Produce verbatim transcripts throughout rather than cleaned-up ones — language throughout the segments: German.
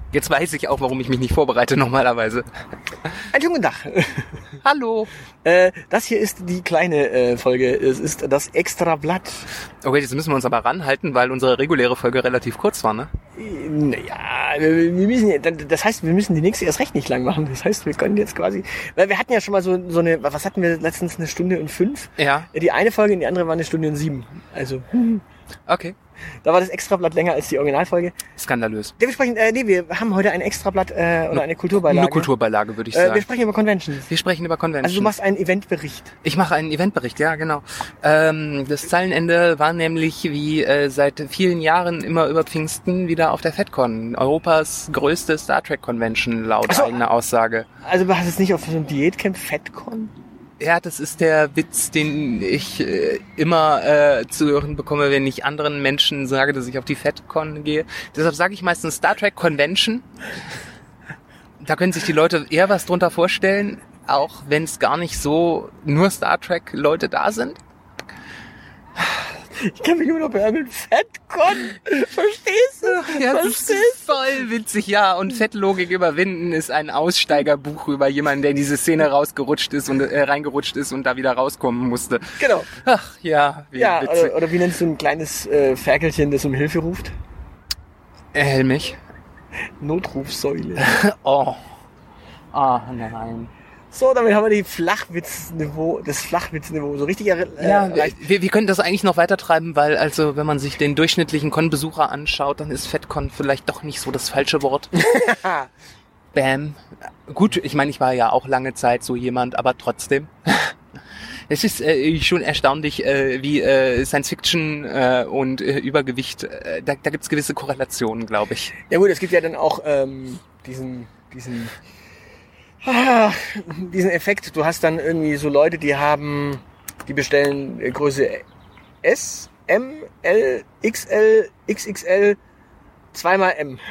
Jetzt weiß ich auch, warum ich mich nicht vorbereite normalerweise. Einen schönen guten Tag. Hallo. Äh, das hier ist die kleine äh, Folge. Es ist das Extrablatt. Okay, jetzt müssen wir uns aber ranhalten, weil unsere reguläre Folge relativ kurz war, ne? Naja, wir, wir müssen, das heißt, wir müssen die nächste erst recht nicht lang machen. Das heißt, wir können jetzt quasi, weil wir hatten ja schon mal so, so eine, was hatten wir letztens, eine Stunde und fünf? Ja. Die eine Folge und die andere war eine Stunde und sieben. Also. Okay. Da war das Extrablatt länger als die Originalfolge. Skandalös. Dementsprechend, äh, nee, wir haben heute ein Extrablatt äh, oder eine Kulturbeilage. Eine Kulturbeilage, würde ich äh, sagen. Wir sprechen über Conventions. Wir sprechen über Conventions. Also du machst einen Eventbericht. Ich mache einen Eventbericht, ja, genau. Ähm, das Zeilenende war nämlich wie äh, seit vielen Jahren immer über Pfingsten wieder auf der FedCon. Europas größte Star Trek Convention, laut so. eigener Aussage. Also du hast jetzt nicht auf so einem Diätcamp FedCon? Ja, das ist der Witz, den ich äh, immer äh, zu hören bekomme, wenn ich anderen Menschen sage, dass ich auf die FedCon gehe. Deshalb sage ich meistens Star Trek Convention. Da können sich die Leute eher was drunter vorstellen, auch wenn es gar nicht so nur Star Trek Leute da sind. Ich kann mich immer noch behandeln. FedCon! Verstehst du? Ja, das Verstehst ist voll witzig, ja. Und Fettlogik überwinden ist ein Aussteigerbuch über jemanden, der in diese Szene rausgerutscht ist und äh, reingerutscht ist und da wieder rauskommen musste. Genau. Ach, ja, wie ja, witzig. oder, oder wie nennst du ein kleines äh, Ferkelchen, das um Hilfe ruft? Helmich. Notrufsäule. Oh. Ah, oh, nein. So, damit haben wir die Flachwitzniveau, das Flachwitzniveau so richtig äh, Ja, erreicht. wir, wir können das eigentlich noch weiter treiben, weil also wenn man sich den durchschnittlichen Con-Besucher anschaut, dann ist FedCon vielleicht doch nicht so das falsche Wort. Bam. Gut, ich meine, ich war ja auch lange Zeit so jemand, aber trotzdem. Es ist äh, schon erstaunlich, äh, wie äh, Science-Fiction äh, und äh, Übergewicht, äh, da, da gibt es gewisse Korrelationen, glaube ich. Ja gut, es gibt ja dann auch ähm, diesen, diesen, ah, diesen Effekt. Du hast dann irgendwie so Leute, die haben, die bestellen Größe S, M, L, X L, X X L, zweimal M.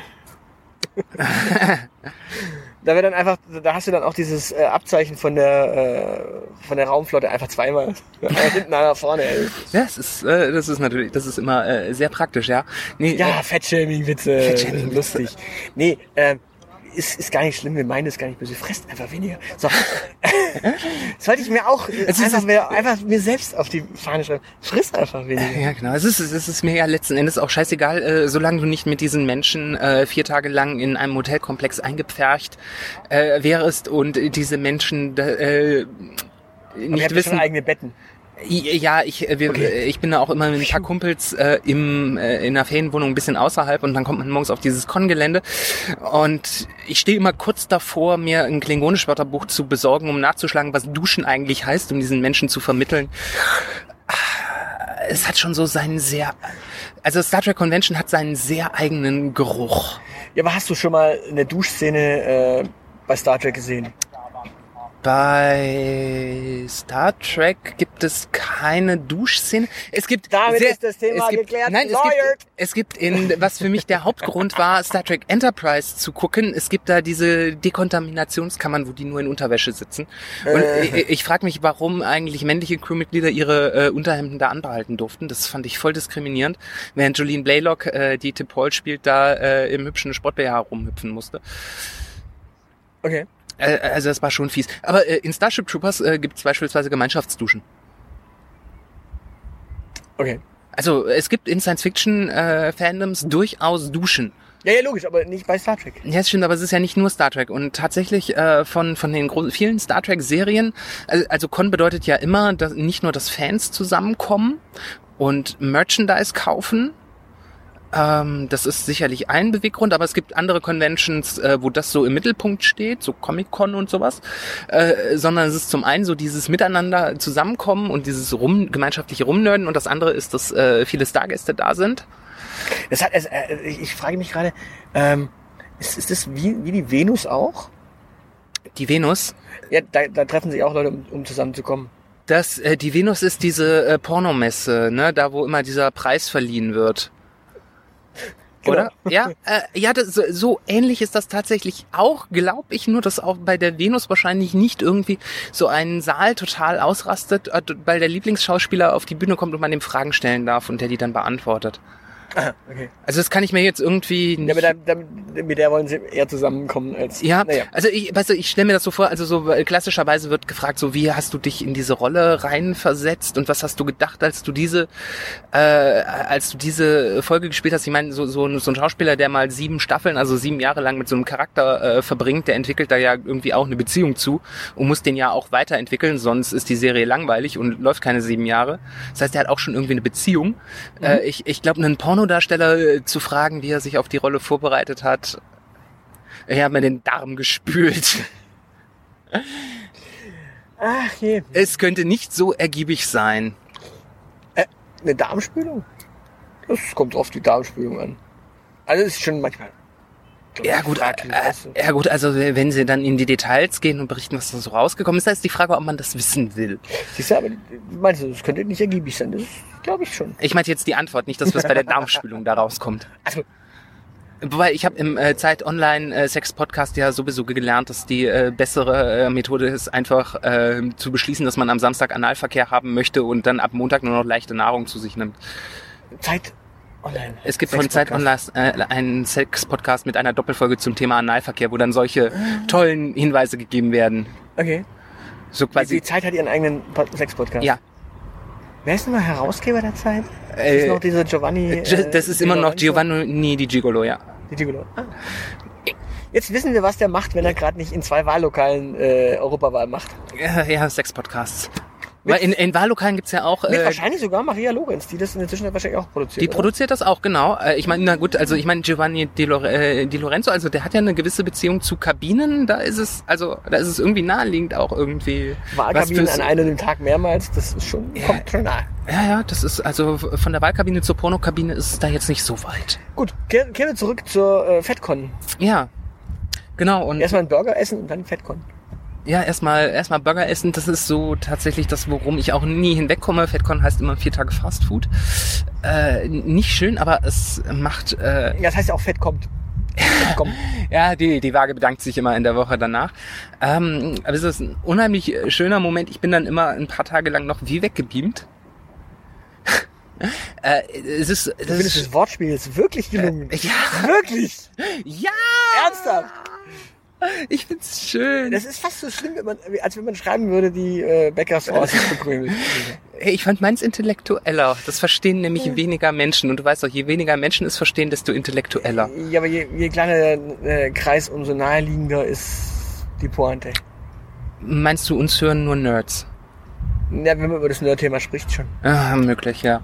Da wird dann einfach, da hast du dann auch dieses äh, Abzeichen von der äh, von der Raumflotte einfach zweimal hinten nach vorne. Ey. Ja, das ist äh, das ist natürlich, das ist immer äh, sehr praktisch, ja. Nee, Ja, äh, Fettshaming-Witze, Fettshaming-Witze. lustig. Nee, äh, ist, ist gar nicht schlimm, wir meinen es gar nicht böse. Fresst einfach weniger. So. Das wollte ich mir auch äh, Es ist- einfach, mir, einfach mir selbst auf die Fahne schreiben. Friss einfach weniger. Ja, genau. Es ist, es ist mir ja letzten Endes auch scheißegal, äh, solange du nicht mit diesen Menschen äh, vier Tage lang in einem Hotelkomplex eingepfercht äh, wärst und diese Menschen äh, Aber ihr nicht habt ja wissen. schon eigene Betten. Ja, ich, äh, wir, Okay. ich bin da auch immer mit ein paar Kumpels äh, im, äh, in einer Ferienwohnung ein bisschen außerhalb und dann kommt man morgens auf dieses Con-Gelände und ich stehe immer kurz davor, mir ein Klingonisch-Wörterbuch zu besorgen, um nachzuschlagen, was Duschen eigentlich heißt, um diesen Menschen zu vermitteln. Es hat schon so seinen sehr, also Star Trek Convention hat seinen sehr eigenen Geruch. Ja, aber hast du schon mal eine Duschszene äh, bei Star Trek gesehen? Bei Star Trek gibt es keine Duschszene. Es gibt Damit sehr, ist das Thema es gibt, geklärt. Nein, es Lawyered. gibt, es gibt in, was für mich der Hauptgrund war, Star Trek Enterprise zu gucken. Es gibt da diese Dekontaminationskammern, wo die nur in Unterwäsche sitzen. Und Äh. ich, ich frage mich, warum eigentlich männliche Crewmitglieder ihre äh, Unterhemden da anbehalten durften. Das fand ich voll diskriminierend, während Jolene Blaylock, äh, die Tip Paul spielt, da äh, im hübschen Sport-B H rumhüpfen musste. Okay. Äh, Also das war schon fies. Aber äh, in Starship Troopers äh, gibt es beispielsweise Gemeinschaftsduschen. Okay. Also es gibt in Science-Fiction-Fandoms durchaus Duschen. Ja, ja, logisch, aber nicht bei Star Trek. Ja, das stimmt, aber es ist ja nicht nur Star Trek. Und tatsächlich äh, von von den gro- vielen Star Trek-Serien, also, also Con bedeutet ja immer, dass nicht nur, dass Fans zusammenkommen und Merchandise kaufen. Ähm, das ist sicherlich ein Beweggrund, aber es gibt andere Conventions, äh, wo das so im Mittelpunkt steht, so Comic-Con und sowas, äh, sondern es ist zum einen so dieses Miteinander zusammenkommen und dieses rum, gemeinschaftliche Rumnörden und das andere ist, dass äh, viele Stargäste da sind. Das hat, also, äh, ich, ich frage mich gerade, ähm, ist, ist das wie, wie die Venus auch? Die Venus, Ja, da, da treffen sich auch Leute, um, um zusammenzukommen. das, äh, die Venus ist diese äh, Pornomesse, ne, da wo immer dieser Preis verliehen wird. Oder? Genau. Ja, äh, ja, das, so, so ähnlich ist das tatsächlich auch, glaube ich, nur dass auch bei der Venus wahrscheinlich nicht irgendwie so ein Saal total ausrastet, äh, weil der Lieblingsschauspieler auf die Bühne kommt und man dem Fragen stellen darf und der die dann beantwortet. Ah, okay. Also das kann ich mir jetzt irgendwie nicht... Ja, mit, der, der, mit der wollen sie eher zusammenkommen als... Ja, naja. also ich, weißt du, ich stelle mir das so vor, also so klassischerweise wird gefragt, so wie hast du dich in diese Rolle reinversetzt und was hast du gedacht, als du diese, äh, als du diese Folge gespielt hast? Ich meine, so, so, so ein Schauspieler, der mal sieben Staffeln, also sieben Jahre lang mit so einem Charakter äh, verbringt, der entwickelt da ja irgendwie auch eine Beziehung zu und muss den ja auch weiterentwickeln, sonst ist die Serie langweilig und läuft keine sieben Jahre. Das heißt, er hat auch schon irgendwie eine Beziehung. Mhm. Äh, ich ich glaube, einen Pornodarsteller äh, zu fragen, wie er sich auf die Rolle vorbereitet hat, ich habe mir den Darm gespült. Ach je. Es könnte nicht so ergiebig sein. Äh, eine Darmspülung? Das kommt auf die Darmspülung an. Also es ist schon manchmal... Ja gut, äh, ja gut, also wenn sie dann in die Details gehen und berichten, was da so rausgekommen ist, da ist die Frage, ob man das wissen will. Siehst du, aber meinst du, das könnte nicht ergiebig sein? Das glaube ich schon. Ich meinte jetzt die Antwort, nicht das, was bei der Darmspülung da rauskommt. Also, wobei, ich habe im äh, Zeit Online äh, Sex Podcast ja sowieso gelernt, dass die äh, bessere äh, Methode ist, einfach äh, zu beschließen, dass man am Samstag Analverkehr haben möchte und dann ab Montag nur noch leichte Nahrung zu sich nimmt. Zeit Online. Es gibt von Zeit Online äh, einen Sex-Podcast mit einer Doppelfolge zum Thema Analverkehr, wo dann solche tollen Hinweise gegeben werden. Okay. So quasi. Die Zeit hat ihren eigenen Sex-Podcast? Ja. Wer ist denn mal Herausgeber der Zeit? Das äh, ist noch dieser Giovanni... Äh, das ist immer noch Giovanni Di Gigolo, ja. Di Gigolo. Ah. Jetzt wissen wir, was der macht, wenn er gerade nicht in zwei Wahllokalen äh, Europawahl macht. Ja, ja Sex-Podcasts. Weil in, in Wahllokalen gibt's ja auch... Mit äh, wahrscheinlich sogar Maria Lorenz, die das in der Zwischenzeit wahrscheinlich auch produziert. Die oder? produziert das auch, genau. Ich meine, na gut, also ich meine Giovanni Di, Lore, äh, Di Lorenzo, also der hat ja eine gewisse Beziehung zu Kabinen. Da ist es, also da ist es irgendwie naheliegend auch irgendwie... Wahlkabinen an einem Tag mehrmals, das ist schon, ja, kommt schon nahe. Ja, ja, das ist, also von der Wahlkabine zur Pornokabine ist es da jetzt nicht so weit. Gut, kehren wir zurück zur äh, FedCon. Ja, genau. Und erstmal einen Burger essen und dann FedCon. Ja, erstmal erstmal Burger essen, das ist so tatsächlich das, worum ich auch nie hinwegkomme. FedCon heißt immer vier Tage Fastfood. Äh, nicht schön, aber es macht... Äh, ja, das heißt ja auch Fett kommt. Fett kommt. Ja, die, die Waage bedankt sich immer in der Woche danach. Ähm, aber es ist ein unheimlich schöner Moment. Ich bin dann immer ein paar Tage lang noch wie weggebeamt. äh, es ist, das, ist, das Wortspiel ist wirklich gelungen. Äh, ja. Wirklich? Ja! Ernsthaft? Ich find's schön. Das ist fast so schlimm, wenn man, als wenn man schreiben würde, die äh, Bäckersfrau sich bekrümelt. Hey, ich fand meins intellektueller. Das verstehen nämlich ja. weniger Menschen. Und du weißt doch, je weniger Menschen es verstehen, desto intellektueller. Ja, aber je, je kleiner der äh, Kreis, umso naheliegender ist die Pointe. Meinst du, uns hören nur Nerds? Ja, wenn man über das Nerd-Thema spricht, schon. Ah, möglich, ja.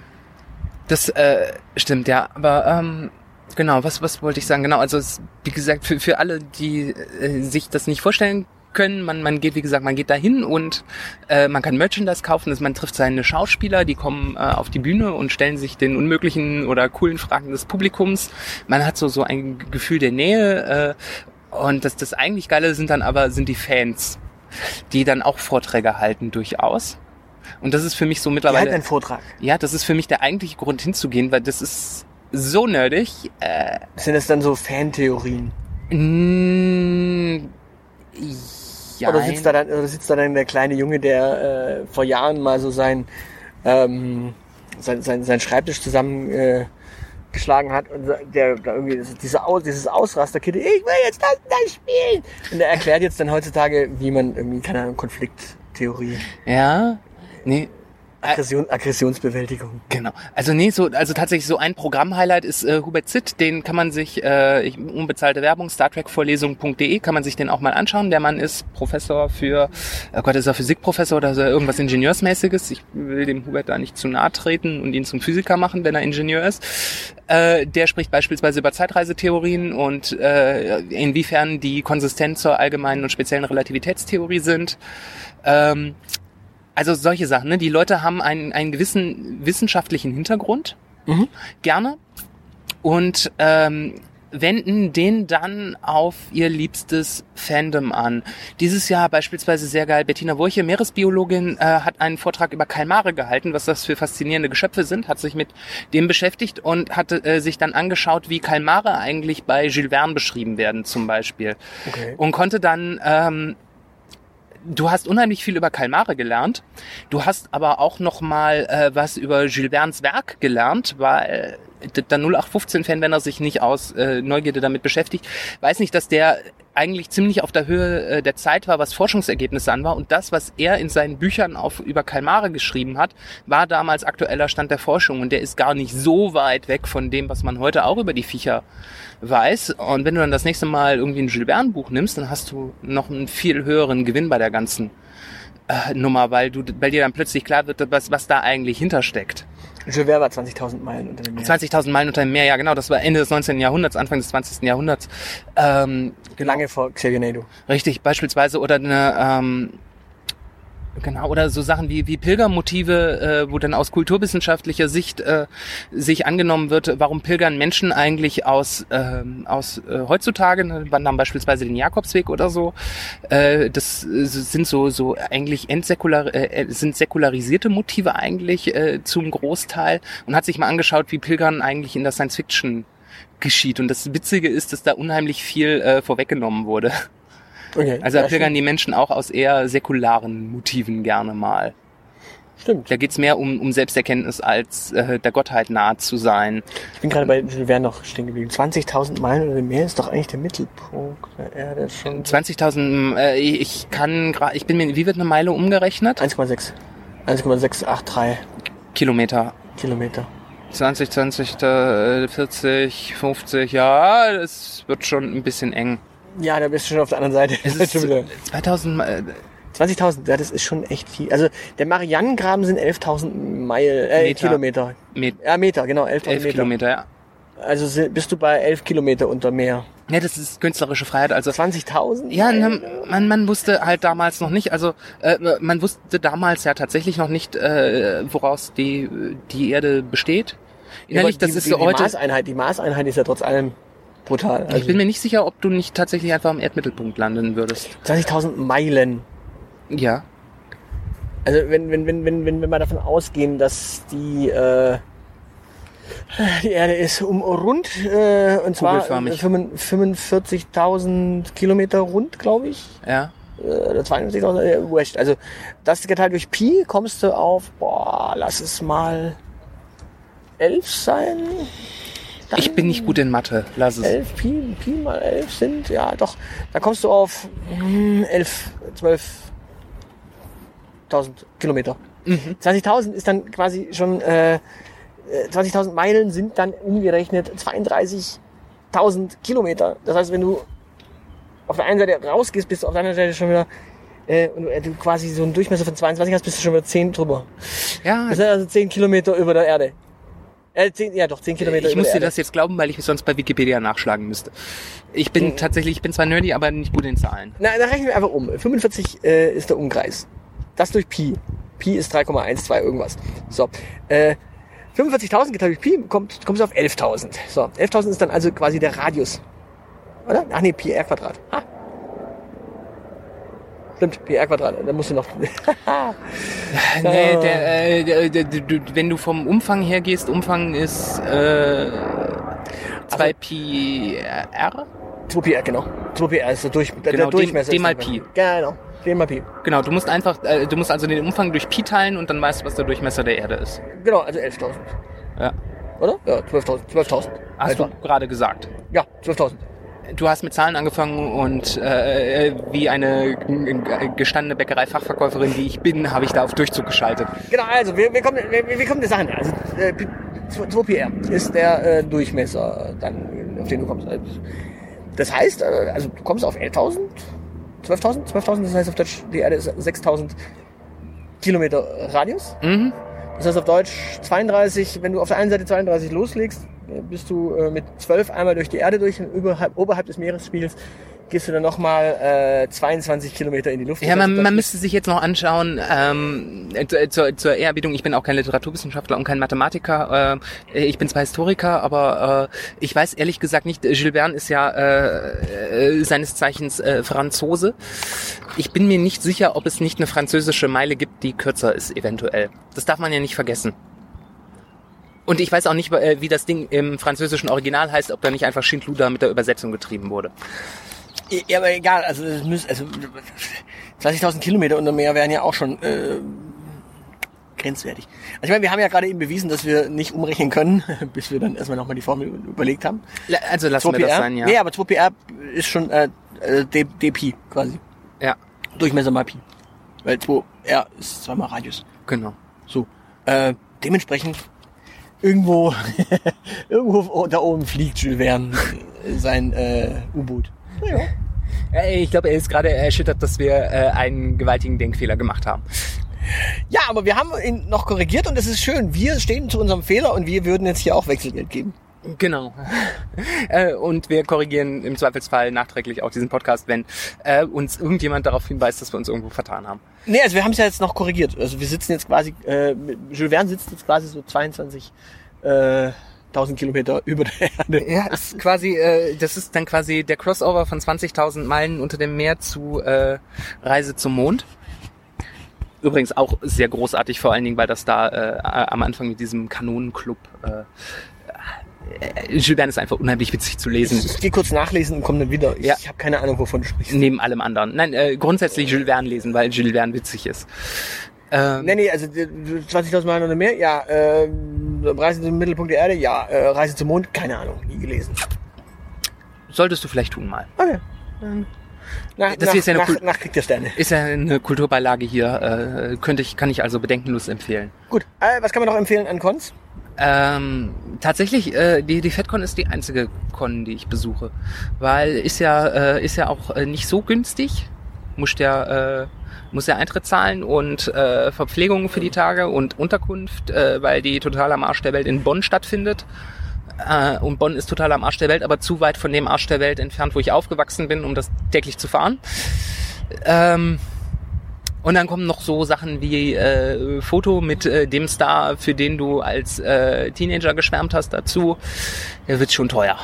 Das äh, stimmt, ja. Aber ähm, genau, was was wollte ich sagen? Genau, also es, wie gesagt, für für alle, die äh, sich das nicht vorstellen können, man man geht, wie gesagt, man geht dahin und äh, man kann Merchandise kaufen, also man trifft seine Schauspieler, die kommen äh, auf die Bühne und stellen sich den unmöglichen oder coolen Fragen des Publikums. Man hat so so ein Gefühl der Nähe äh, und das das eigentlich Geile sind dann aber sind die Fans, die dann auch Vorträge halten durchaus. Und das ist für mich so mittlerweile... Die halten einen Vortrag. Ja, das ist für mich der eigentliche Grund hinzugehen, weil das ist so nerdig. Äh, Sind das dann so Fantheorien? Mm, ja. Oder sitzt da dann, oder sitzt da dann der kleine Junge, der äh, vor Jahren mal so sein, ähm, sein, sein, sein Schreibtisch zusammen äh, geschlagen hat und der da irgendwie diese Aus, dieses Ausrasterkid, ich will jetzt das, das spielen. Und er erklärt jetzt dann heutzutage, wie man irgendwie, keine Ahnung, Konflikttheorie. Ja, nee. Aggression, Aggressionsbewältigung. Genau. Also nee, so also tatsächlich so ein Programm-Highlight ist äh, Hubert Zitt, den kann man sich äh, ich, unbezahlte Werbung Star Trek Vorlesung punkt de kann man sich den auch mal anschauen. Der Mann ist Professor für oh Gott, ist er Physikprofessor oder so irgendwas Ingenieursmäßiges. Ich will dem Hubert da nicht zu nahe treten und ihn zum Physiker machen, wenn er Ingenieur ist. Äh, der spricht beispielsweise über Zeitreisetheorien und äh, inwiefern die konsistent zur allgemeinen und speziellen Relativitätstheorie sind. Ähm, Also solche Sachen, ne? Die Leute haben einen, einen gewissen wissenschaftlichen Hintergrund, mhm. gerne, und ähm, wenden den dann auf ihr liebstes Fandom an. Dieses Jahr beispielsweise sehr geil, Bettina Wurche, Meeresbiologin, äh, hat einen Vortrag über Kalmare gehalten, was das für faszinierende Geschöpfe sind, hat sich mit dem beschäftigt und hatte äh, sich dann angeschaut, wie Kalmare eigentlich bei Jules Verne beschrieben werden zum Beispiel. Okay. Und konnte dann... Ähm, Du hast unheimlich viel über Kalmare gelernt. Du hast aber auch noch mal äh, was über Jules Vernes Werk gelernt, weil der null acht fünfzehn-Fan, wenn er sich nicht aus äh, Neugierde damit beschäftigt, weiß nicht, dass der eigentlich ziemlich auf der Höhe äh, der Zeit war, was Forschungsergebnisse an war. Und das, was er in seinen Büchern auf, über Kalmare geschrieben hat, war damals aktueller Stand der Forschung. Und der ist gar nicht so weit weg von dem, was man heute auch über die Viecher weiß. Und wenn du dann das nächste Mal irgendwie ein Jules Verne Buch nimmst, dann hast du noch einen viel höheren Gewinn bei der ganzen äh, Nummer, weil du, weil dir dann plötzlich klar wird, was, was da eigentlich hintersteckt. Jules Verne war zwanzigtausend Meilen unter dem Meer. zwanzigtausend Meilen unter dem Meer, ja genau, das war Ende des neunzehnten Jahrhunderts, Anfang des zwanzigsten Jahrhunderts. Ähm, genau. Lange vor Xavier Naidoo. Richtig, beispielsweise, oder eine, ähm, genau, oder so Sachen wie, wie Pilgermotive, äh, wo dann aus kulturwissenschaftlicher Sicht äh, sich angenommen wird, warum pilgern Menschen eigentlich aus, ähm, aus äh, heutzutage, ne, wandern beispielsweise den Jakobsweg oder so. Äh, das äh, sind so, so eigentlich entsäkular, äh, sind säkularisierte Motive eigentlich äh, zum Großteil, und hat sich mal angeschaut, wie Pilgern eigentlich in der Science Fiction geschieht. Und das Witzige ist, dass da unheimlich viel äh, vorweggenommen wurde. Okay, also ja, da pilgern stimmt. die Menschen auch aus eher säkularen Motiven gerne mal. Stimmt. Da geht's mehr um, um Selbsterkenntnis, als äh, der Gottheit nahe zu sein. Ich bin gerade bei Jules Verne noch stehen geblieben. zwanzigtausend Meilen unter dem Meer ist doch eigentlich der Mittelpunkt der Erde schon. zwanzigtausend, äh, ich kann gerade, ich bin mir, wie wird eine Meile umgerechnet? eins Komma sechs. eins Komma sechs acht drei Kilometer. Kilometer. zwanzig, zwanzig, vierzig, fünfzig, ja, das wird schon ein bisschen eng. Ja, da bist du schon auf der anderen Seite. Es ist zweitausend, äh, zwanzigtausend, ja, das ist schon echt viel. Also der Marianengraben sind elftausend Meilen, äh, Meter. Kilometer. Met, Ja, Meter, genau, elftausend elf Meter. Kilometer, ja. Also si- bist du bei elf Kilometer unter Meer. Ja, das ist künstlerische Freiheit, also zwanzigtausend? ja, na, man, man wusste halt damals noch nicht, also äh, man wusste damals ja tatsächlich noch nicht, äh, woraus die die Erde besteht. Innerlich, ja, die, das ist die, so die heute. Maßeinheit, die Maßeinheit ist ja trotz allem brutal. Also Ich bin mir nicht sicher, ob du nicht tatsächlich einfach am Erdmittelpunkt landen würdest. zwanzigtausend Meilen. Ja. Also wenn, wenn, wenn, wenn, wenn wir mal davon ausgehen, dass die, äh, die Erde ist um rund, äh, und zwar Kugelförmig. fünfundvierzigtausend Kilometer rund, glaube ich. Ja. Oder zweiundvierzigtausend, äh, wurscht. Also das geteilt durch Pi kommst du auf, boah, lass es mal elf sein. Dann Ich bin nicht gut in Mathe. Lass es. elf Pi, Pi mal elf sind, ja doch, da kommst du auf hm, elf, zwölftausend Kilometer. Mhm. zwanzigtausend ist dann quasi schon, äh, zwanzigtausend Meilen sind dann umgerechnet zweiunddreißigtausend Kilometer. Das heißt, wenn du auf der einen Seite rausgehst, bist du auf der anderen Seite schon wieder, äh, und du quasi so einen Durchmesser von zweiundzwanzig hast, bist du schon wieder zehn drüber. Ja. Das sind also zehn Kilometer über der Erde. Äh, zehn, ja doch, zehn Kilometer Ich über muss der dir Erde. das jetzt glauben, weil ich es sonst bei Wikipedia nachschlagen müsste. Ich bin Mhm. tatsächlich, ich bin zwar nerdy, aber nicht gut in Zahlen. Na, da rechnen wir einfach um. fünfundvierzig äh, ist der Umkreis. Das durch Pi. Pi ist drei Komma zwölf irgendwas. So. Äh, fünfundvierzigtausend geteilt durch Pi kommt, kommst du auf elftausend. So. elftausend ist dann also quasi der Radius. Oder? Ach nee, Pi R Quadrat. Ha. Stimmt, Pi R Quadrat. Da musst du noch... Nee, der, äh, der, der, der, wenn du vom Umfang her gehst, Umfang ist äh, zwei Pi R. zwei Pi R, genau. zwei Pi R ist der, durch, der, Genau, der Durchmesser. D ist mal der- Pi. Genau, D mal Pi. Genau, du musst einfach, äh, du musst also den Umfang durch Pi teilen und dann weißt du, was der Durchmesser der Erde ist. Genau, also elftausend. Ja. Oder? Ja, zwölftausend. zwölftausend. Hast du gerade gesagt. Ja, zwölftausend. Du hast mit Zahlen angefangen und äh, wie eine g- gestandene Bäckerei-Fachverkäuferin, die ich bin, habe ich da auf Durchzug geschaltet. Genau, also wir, wir kommen, wir, wir kommen der Sache näher. Also äh, zwei Pi R ist der äh, Durchmesser, dann, auf den du kommst. Das heißt, äh, also du kommst auf elftausend, zwölftausend, zwölftausend, das heißt auf Deutsch, die Erde ist sechstausend Kilometer Radius. Mhm. Das heißt auf Deutsch zweiunddreißig, wenn du auf der einen Seite zweiunddreißig loslegst, äh, bist du äh, mit zwölf einmal durch die Erde durch und überhalb, oberhalb des Meeresspiegels gehst du dann nochmal äh, zweiundzwanzig Kilometer in die Luft. Ja, Das heißt, man, das man ist- müsste sich jetzt noch anschauen, ähm, äh, zur, zur Ehrerbietung, ich bin auch kein Literaturwissenschaftler und kein Mathematiker, äh, ich bin zwar Historiker, aber äh, ich weiß ehrlich gesagt nicht, Jules Verne ist ja äh, äh, seines Zeichens äh, Franzose. Ich bin mir nicht sicher, ob es nicht eine französische Meile gibt, die kürzer ist eventuell. Das darf man ja nicht vergessen. Und ich weiß auch nicht, äh, wie das Ding im französischen Original heißt, ob da nicht einfach Schindluder mit der Übersetzung getrieben wurde. Ja, aber egal, also das müsste, also zwanzigtausend Kilometer unter Meer wären ja auch schon äh, grenzwertig. Also ich meine, wir haben ja gerade eben bewiesen, dass wir nicht umrechnen können, bis wir dann erstmal nochmal die Formel überlegt haben. Also lassen wir das sein, ja. Nee, aber zwei P R ist schon äh, D, dpi quasi. Ja. Durchmesser mal Pi. Weil zwei R ist zweimal Radius. Genau. So. Äh, dementsprechend irgendwo irgendwo da oben fliegt Jules Verne sein äh, U-Boot. Naja. Ich glaube, er ist gerade erschüttert, dass wir äh, einen gewaltigen Denkfehler gemacht haben. Ja, aber wir haben ihn noch korrigiert und es ist schön. Wir stehen zu unserem Fehler und wir würden jetzt hier auch Wechselgeld geben. Genau. äh, und wir korrigieren im Zweifelsfall nachträglich auch diesen Podcast, wenn äh, uns irgendjemand darauf hinweist, dass wir uns irgendwo vertan haben. Nee, also wir haben es ja jetzt noch korrigiert. Also wir sitzen jetzt quasi, äh, Jules Verne sitzt jetzt quasi so zweiundzwanzig äh, tausend Kilometer über der Erde. Ja, ist quasi, äh, das ist dann quasi der Crossover von zwanzigtausend Meilen unter dem Meer zu äh, Reise zum Mond. Übrigens auch sehr großartig, vor allen Dingen, weil das da äh, am Anfang mit diesem Kanonenclub äh, Jules Verne ist einfach unheimlich witzig zu lesen. Ich, ich gehe kurz nachlesen und komme dann wieder. Ich, ja. ich habe keine Ahnung, wovon du sprichst. Neben allem anderen. Nein, äh, grundsätzlich Jules Verne lesen, weil Jules Verne witzig ist. Ähm, nee, nee, also zwanzigtausend Meilen oder mehr, ja. Äh, Reise zum Mittelpunkt der Erde, ja. Äh, Reise zum Mond, keine Ahnung, nie gelesen. Solltest du vielleicht tun mal. Okay. Dann nach, das nach, ist ja eine nach, Kul- nach Krieg der Sterne. Ist ja eine Kulturbeilage hier. Äh, könnte ich, kann ich also bedenkenlos empfehlen. Gut, äh, was kann man noch empfehlen an Cons? Ähm, tatsächlich, äh, die, die FedCon ist die einzige Con, die ich besuche. Weil ist ja, äh, ist ja auch äh, nicht so günstig. Muss der, äh, muss der Eintritt zahlen und äh, Verpflegung für die Tage und Unterkunft, äh, weil die total am Arsch der Welt in Bonn stattfindet. Äh, und Bonn ist total am Arsch der Welt, aber zu weit von dem Arsch der Welt entfernt, wo ich aufgewachsen bin, um das täglich zu fahren. Ähm, Und dann kommen noch so Sachen wie äh, Foto mit äh, dem Star, für den du als äh, Teenager geschwärmt hast, dazu. Der wird schon teuer.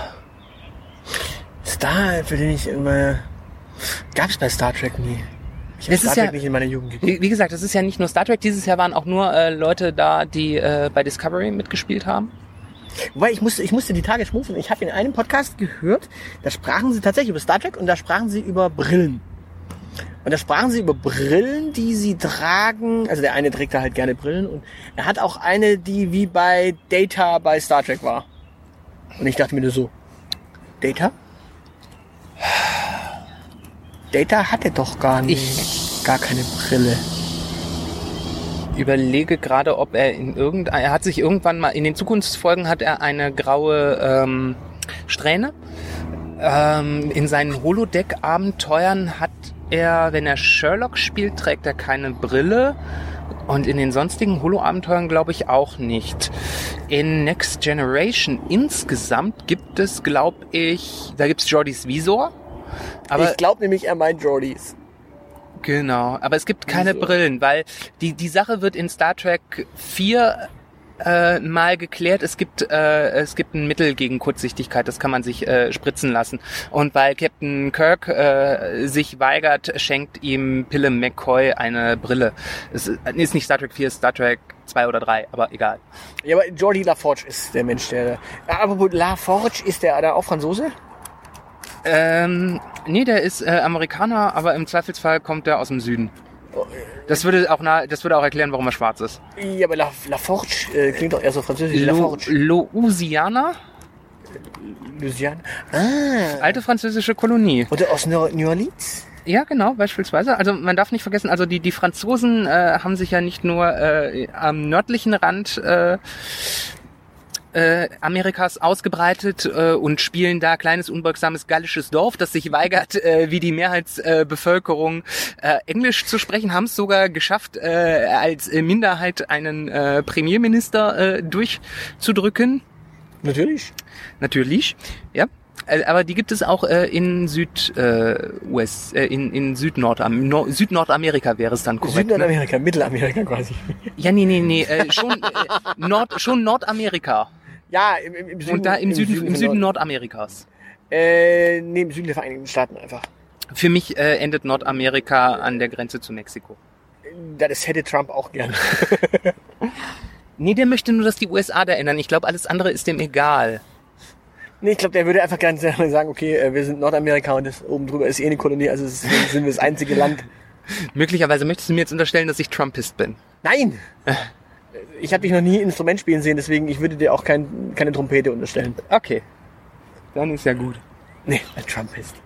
Star, für den ich immer... Gab's bei Star Trek nie. Ich habe Das Star ist Trek ja- nicht in meiner Jugend geguckt. Wie, wie gesagt, das ist ja nicht nur Star Trek. Dieses Jahr waren auch nur äh, Leute da, die äh, bei Discovery mitgespielt haben. Wobei, ich musste, ich musste die Tage schmunzeln. Ich habe in einem Podcast gehört, da sprachen sie tatsächlich über Star Trek und da sprachen sie über Brillen. Und da sprachen sie über Brillen, die sie tragen. Also der eine trägt da halt gerne Brillen und er hat auch eine, die wie bei Data bei Star Trek war. Und ich dachte mir nur so, Data? Data hatte doch gar nicht, Ich- gar keine Brille. Überlege gerade, ob er in irgendein, er hat sich irgendwann mal, in den Zukunftsfolgen hat er eine graue ähm, Strähne. Ähm, in seinen Holodeck-Abenteuern hat er, wenn er Sherlock spielt, trägt er keine Brille. Und in den sonstigen Holo-Abenteuern glaube ich auch nicht. In Next Generation insgesamt gibt es, glaube ich, da gibt's Jordys Visor. Aber Ich glaube nämlich, er meint Jordys. genau, aber es gibt keine Wieso? Brillen, weil die die Sache wird in Star Trek vier äh, mal geklärt. Es gibt äh, es gibt ein Mittel gegen Kurzsichtigkeit, das kann man sich äh, spritzen lassen. Und weil Captain Kirk äh, sich weigert, schenkt ihm Pille McCoy eine Brille. Es ist nicht Star Trek vier, es ist Star Trek zwei oder drei, aber egal. Ja, aber Jordi LaForge ist der Mensch, der... Ja, aber LaForge, ist der da auch Franzose? Ähm, nee, der ist äh, Amerikaner, aber im Zweifelsfall kommt er aus dem Süden. Das würde auch na, das würde auch erklären, warum er schwarz ist. Ja, aber La, LaForge äh, klingt doch eher so französisch. Lo- LaForge. Louisiana, Louisiana. Ah. alte französische Kolonie. Oder aus New New Orleans? Ja, genau, beispielsweise. Also man darf nicht vergessen, also die die Franzosen äh, haben sich ja nicht nur äh, am nördlichen Rand äh, äh, Amerikas ausgebreitet äh, und spielen da kleines, unbeugsames gallisches Dorf, das sich weigert, äh, wie die Mehrheitsbevölkerung äh, Englisch zu sprechen, haben es sogar geschafft, äh, als äh, Minderheit einen äh, Premierminister äh, durchzudrücken. Natürlich. Natürlich, ja. Äh, Aber die gibt es auch äh, in Süd äh, US, äh, in in Südnordam Nord- Südnordamerika wäre es dann korrekt. Ne? Südamerika, Mittelamerika quasi. Ja, nee, nee, nee, äh, schon äh, Nord schon Nordamerika. Ja, im, im, im Süden. Und da im, Süden, im von Süden Nord- Nordamerikas. Äh, nee, im Süden der Vereinigten Staaten einfach. Für mich äh, endet Nordamerika an der Grenze zu Mexiko. Das hätte Trump auch gern. Nee, der möchte nur, dass die U S A da ändern. Ich glaube, alles andere ist dem egal. Nee, ich glaube, der würde einfach gerne sagen, okay, äh, wir sind Nordamerika und das oben drüber ist eh eine Kolonie, also es ist- sind wir das einzige Land. Möglicherweise möchtest du mir jetzt unterstellen, dass ich Trumpist bin. Nein! ich habe dich noch nie Instrument spielen sehen, deswegen ich würde dir auch kein, keine Trompete unterstellen. Okay, dann ist ja gut. Nee, ein Trumpist.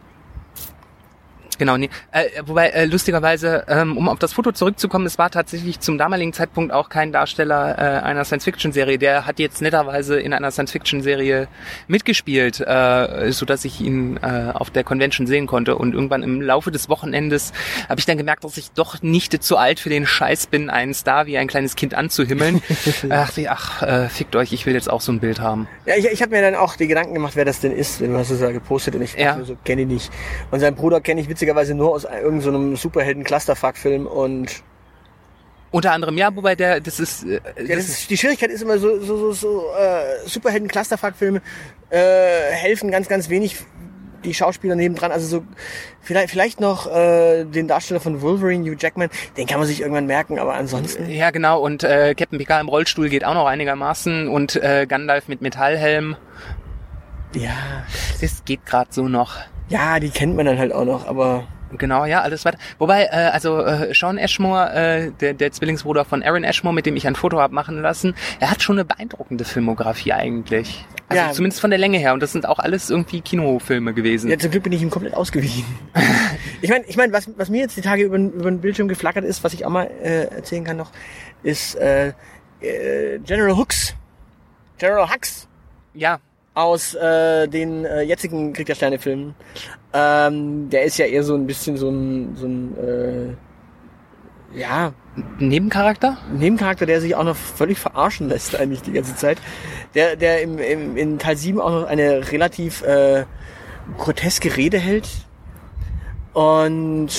Genau, nee. Äh, wobei, äh, lustigerweise, ähm, um auf das Foto zurückzukommen, es war tatsächlich zum damaligen Zeitpunkt auch kein Darsteller äh, einer Science-Fiction-Serie. Der hat jetzt netterweise in einer Science-Fiction-Serie mitgespielt, äh, so dass ich ihn äh, auf der Convention sehen konnte. Und irgendwann im Laufe des Wochenendes habe ich dann gemerkt, dass ich doch nicht zu alt für den Scheiß bin, einen Star wie ein kleines Kind anzuhimmeln. ach, ach äh, fickt euch, ich will jetzt auch so ein Bild haben. Ja, ich, ich habe mir dann auch die Gedanken gemacht, wer das denn ist. Du hast es ja gepostet und ich ja. dachte, so kenne ich nicht. Und seinen Bruder kenne ich witzigerweise nur aus irgendeinem so Superhelden-Clusterfuck-Film und unter anderem, ja, wobei der, das ist, äh, ja, das ist die Schwierigkeit ist immer so, so, so, so äh, Superhelden-Clusterfuck-Filme äh, helfen ganz, ganz wenig die Schauspieler nebendran, also so vielleicht, vielleicht noch äh, den Darsteller von Wolverine, Hugh Jackman, den kann man sich irgendwann merken, aber ansonsten. Ja, genau, und äh, Captain Picard im Rollstuhl geht auch noch einigermaßen und äh, Gandalf mit Metallhelm. Ja. Das geht gerade so noch. Ja, die kennt man dann halt auch noch, aber... Genau, ja, alles weiter. Wobei, äh, also äh, Sean Ashmore, äh, der, der Zwillingsbruder von Aaron Ashmore, mit dem ich ein Foto habe machen lassen, er hat schon eine beeindruckende Filmografie eigentlich. Also ja, zumindest von der Länge her. Und das sind auch alles irgendwie Kinofilme gewesen. Ja, zum Glück bin ich ihm komplett ausgewichen. ich meine, ich mein, was, was mir jetzt die Tage über, über den Bildschirm geflackert ist, was ich auch mal äh, erzählen kann noch, ist äh, äh, General Hux. General Hux. Ja. Aus äh, den äh, jetzigen Krieg der Sterne-Filmen. Ähm, der ist ja eher so ein bisschen so ein, so ein äh, ja... Nebencharakter? Nebencharakter, der sich auch noch völlig verarschen lässt eigentlich die ganze Zeit. Der, der im, im, in Teil sieben auch noch eine relativ äh, groteske Rede hält. Und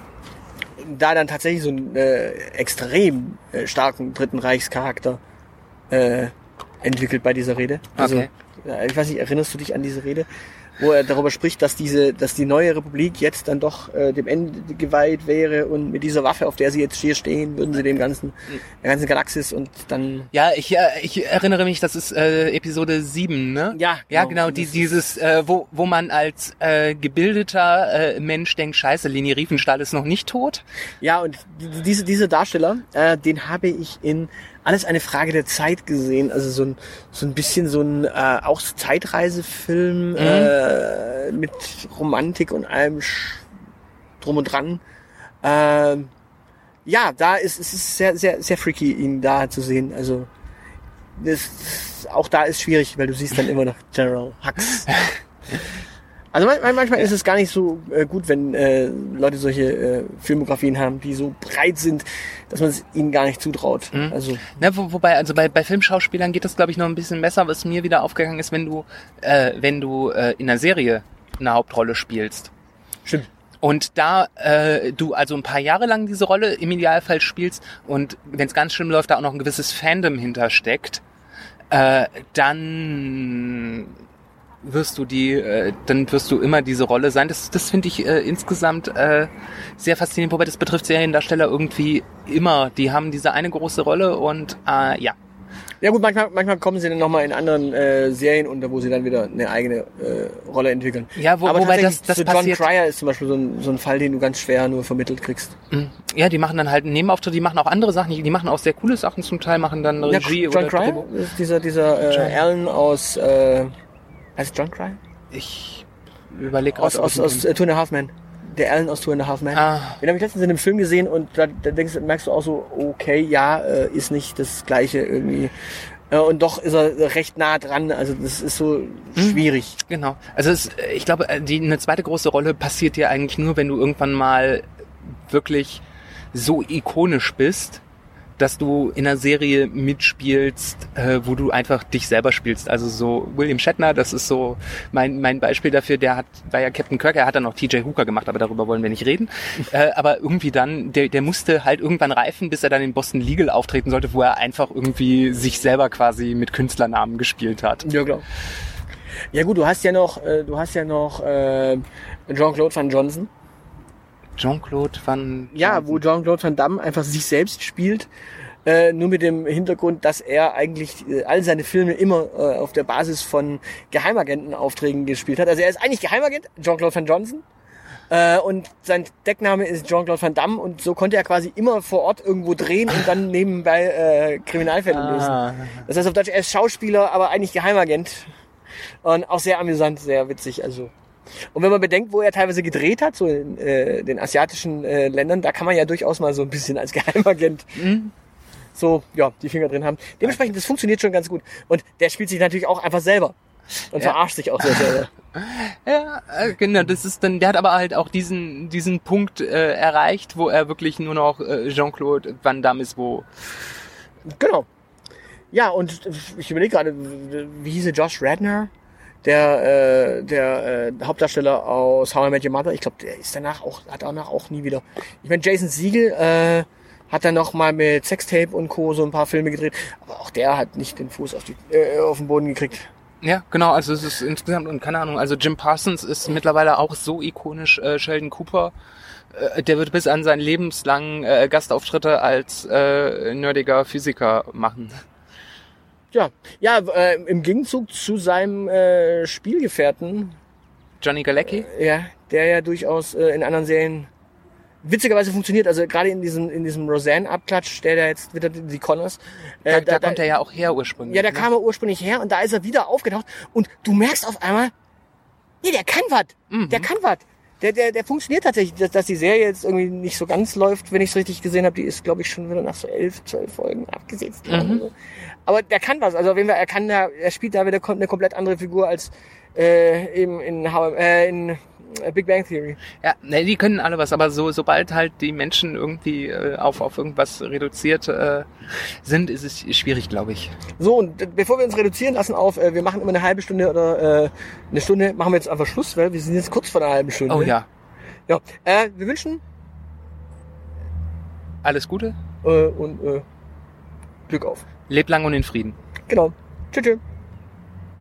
da dann tatsächlich so einen äh, extrem äh, starken Dritten Reichscharakter äh, entwickelt bei dieser Rede. Also, okay. Ich weiß nicht, erinnerst du dich an diese Rede, wo er darüber spricht, dass diese, dass die neue Republik jetzt dann doch äh, dem Ende geweiht wäre und mit dieser Waffe, auf der sie jetzt hier stehen, würden sie dem ganzen, der ganzen Galaxis und dann... Ja, ich, äh, ich erinnere mich, das ist äh, Episode sieben, ne? Ja, genau. Ja, genau, die, dieses, äh, wo, wo man als äh, gebildeter äh, Mensch denkt, scheiße, Leni Riefenstahl ist noch nicht tot. Ja, und diese, diese Darsteller, äh, den habe ich in Alles eine Frage der Zeit gesehen, also so ein so ein bisschen so ein äh, auch Zeitreisefilm mhm. äh, mit Romantik und allem drum und dran. Äh, ja, da ist es ist sehr sehr sehr freaky, ihn da zu sehen. Also das auch da ist schwierig, weil du siehst dann immer noch General Hux. Also manchmal ist es gar nicht so äh, gut, wenn äh, Leute solche äh, Filmografien haben, die so breit sind, dass man es ihnen gar nicht zutraut. Mhm. Also Na, wo, wobei, also bei, bei Filmschauspielern geht das, glaube ich, noch ein bisschen besser, was mir wieder aufgegangen ist, wenn du, äh, wenn du äh, in einer Serie eine Hauptrolle spielst. Stimmt. Und da äh, du also ein paar Jahre lang diese Rolle im Idealfall spielst und wenn es ganz schlimm läuft, da auch noch ein gewisses Fandom hintersteckt, äh, dann wirst du die, äh, dann wirst du immer diese Rolle sein. Das, das finde ich äh, insgesamt äh, sehr faszinierend, wobei das betrifft Seriendarsteller irgendwie immer. Die haben diese eine große Rolle und äh, ja. Ja gut, manchmal, manchmal kommen sie dann nochmal in anderen äh, Serien unter, wo sie dann wieder eine eigene äh, Rolle entwickeln. Ja, wo, Aber wobei das, das so passiert. John Cryer ist zum Beispiel so ein, so ein Fall, den du ganz schwer nur vermittelt kriegst. Ja, die machen dann halt einen Nebenauftritt, die machen auch andere Sachen, die machen auch sehr coole Sachen zum Teil, machen dann Regie ja, John oder Cryer Probo. ist dieser, dieser äh, Alan aus... Äh, heißt John Cryer? Ich überlege gerade. Aus, aus, aus uh, Two and a Half Men. Der Alan aus Two and a Half Men. Ah. Den habe ich letztens in einem Film gesehen und da, da denkst, merkst du auch so, okay, ja, äh, ist nicht das Gleiche irgendwie. Äh, und doch ist er recht nah dran. Also das ist so mhm. schwierig. Genau. Also es, ich glaube, die, eine zweite große Rolle passiert dir eigentlich nur, wenn du irgendwann mal wirklich so ikonisch bist, dass du in einer Serie mitspielst, äh, wo du einfach dich selber spielst. Also so William Shatner, das ist so mein mein Beispiel dafür, der hat war ja Captain Kirk, er hat dann noch T J Hooker gemacht, aber darüber wollen wir nicht reden. äh, aber irgendwie dann, der der musste halt irgendwann reifen, bis er dann in Boston Legal auftreten sollte, wo er einfach irgendwie sich selber quasi mit Künstlernamen gespielt hat. Ja, klar. Ja gut, du hast ja noch, äh, du hast ja noch äh, Jean-Claude Van Johnson. Jean-Claude Van... Ja, wo Jean-Claude Van Damme einfach sich selbst spielt, äh, nur mit dem Hintergrund, dass er eigentlich äh, all seine Filme immer äh, auf der Basis von Geheimagentenaufträgen gespielt hat. Also er ist eigentlich Geheimagent, Jean-Claude Van Johnson, Äh, und sein Deckname ist Jean-Claude Van Damme und so konnte er quasi immer vor Ort irgendwo drehen und dann nebenbei äh, Kriminalfälle lösen. Ah. Das heißt auf Deutsch, er ist Schauspieler, aber eigentlich Geheimagent. Und auch sehr amüsant, sehr witzig. Also. Und wenn man bedenkt, wo er teilweise gedreht hat, so in äh, den asiatischen äh, Ländern, da kann man ja durchaus mal so ein bisschen als Geheimagent Mhm. so, ja, die Finger drin haben. Dementsprechend, das funktioniert schon ganz gut. Und der spielt sich natürlich auch einfach selber. Und Ja. verarscht sich auch sehr selber. Ja, äh, genau, das ist dann, der hat aber halt auch diesen, diesen Punkt äh, erreicht, wo er wirklich nur noch äh, Jean-Claude Van Damme ist, wo, Genau. Ja, und ich überlege gerade, wie hieß er, Josh Radnor? Der, äh, der äh, Hauptdarsteller aus How I Met Your Mother. Ich glaube, der ist danach auch, hat danach auch nie wieder. Ich meine, Jason Segel äh, hat dann noch mal mit Sextape und Co. so ein paar Filme gedreht. Aber auch der hat nicht den Fuß auf, die, äh, auf den Boden gekriegt. ja, genau, also es ist insgesamt, und keine Ahnung, also Jim Parsons ist mittlerweile auch so ikonisch, äh, Sheldon Cooper, äh, der wird bis an seinen lebenslangen äh, Gastauftritte als äh, nerdiger Physiker machen. Ja, ja, äh, im Gegenzug zu seinem äh, Spielgefährten, Johnny Galecki? ja, der ja durchaus äh, in anderen Serien witzigerweise funktioniert. Also gerade in diesem in diesem Roseanne-Abklatsch, der da jetzt wieder die Connors. Da, da, kommt er ja auch her ursprünglich. Ja, da ne? kam er ursprünglich her und da ist er wieder aufgetaucht und du merkst auf einmal, nee, der kann was, Mhm. der kann was. Der, der, der funktioniert tatsächlich, dass, dass die Serie jetzt irgendwie nicht so ganz läuft, wenn ich es richtig gesehen habe. Die ist, glaube ich, schon wieder nach so elf, zwölf Folgen abgesetzt worden. Mhm. oder so. Aber der kann was. Also auf jeden Fall, er kann da, er spielt da wieder eine komplett andere Figur als äh, eben in, How, äh, in Big Bang Theory. Ja, ne, die können alle was, aber so sobald halt die Menschen irgendwie äh, auf auf irgendwas reduziert äh, sind, ist es schwierig, glaube ich. So, und äh, bevor wir uns reduzieren lassen auf, äh, wir machen immer eine halbe Stunde oder äh, eine Stunde, machen wir jetzt einfach Schluss, weil wir sind jetzt kurz vor einer halben Stunde. Oh ja, Ja, äh, wir wünschen alles Gute, äh, und äh, Glück auf. lebt lang und in Frieden. Genau. Tschüss. Tschüss.